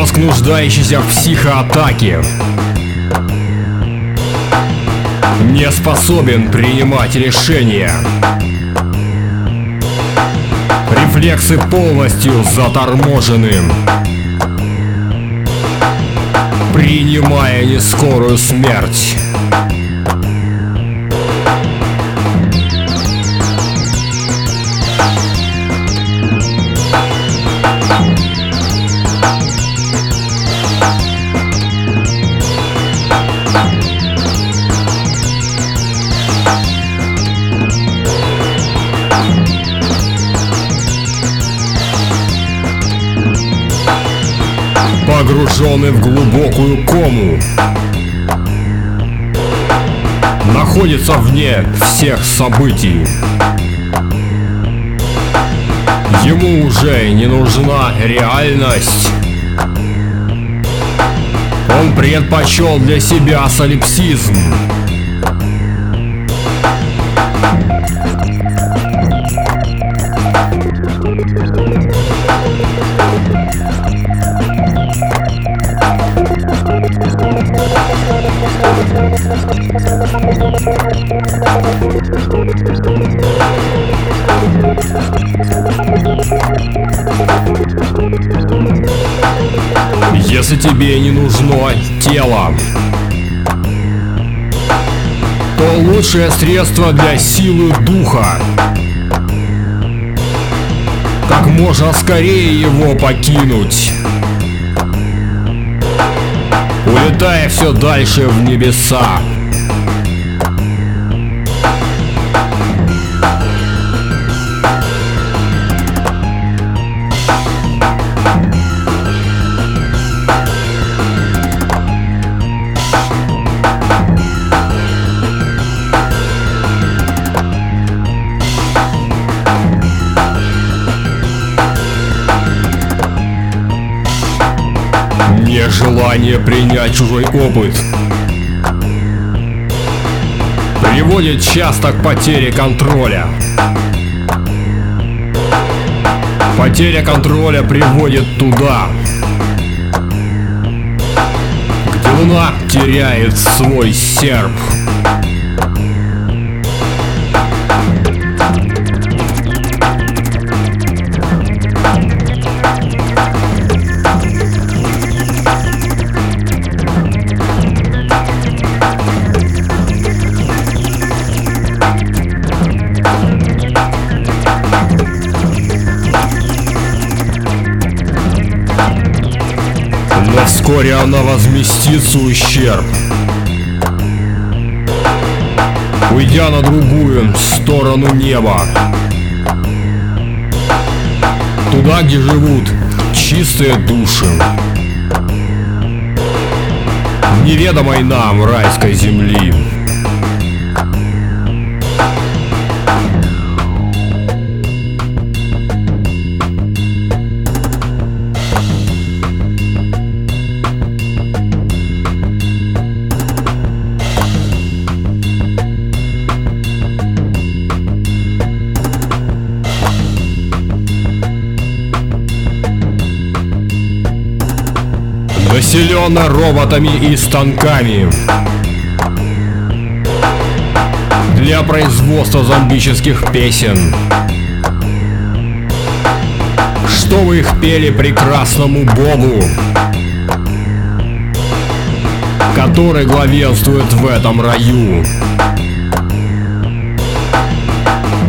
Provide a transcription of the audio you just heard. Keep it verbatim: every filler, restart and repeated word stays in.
Мозг, нуждающийся в психоатаке, не способен принимать решения. Рефлексы полностью заторможены, принимая нескорую смерть. Погруженный в глубокую кому, находится вне всех событий. Ему уже не нужна реальность. Он предпочел для себя солипсизм. Если тебе не нужно тело, то лучшее средство для силы духа — как можно скорее его покинуть, улетая все дальше в небеса. Нежелание принять чужой опыт приводит часто к потере контроля. Потеря контроля приводит туда, где луна теряет свой серп. Но вскоре она возместит свой ущерб, уйдя на другую сторону неба, туда, где живут чистые души, неведомой нам райской земли. Населена роботами и станками для производства зомбических песен, чтобы их пели прекрасному богу, который главенствует в этом раю.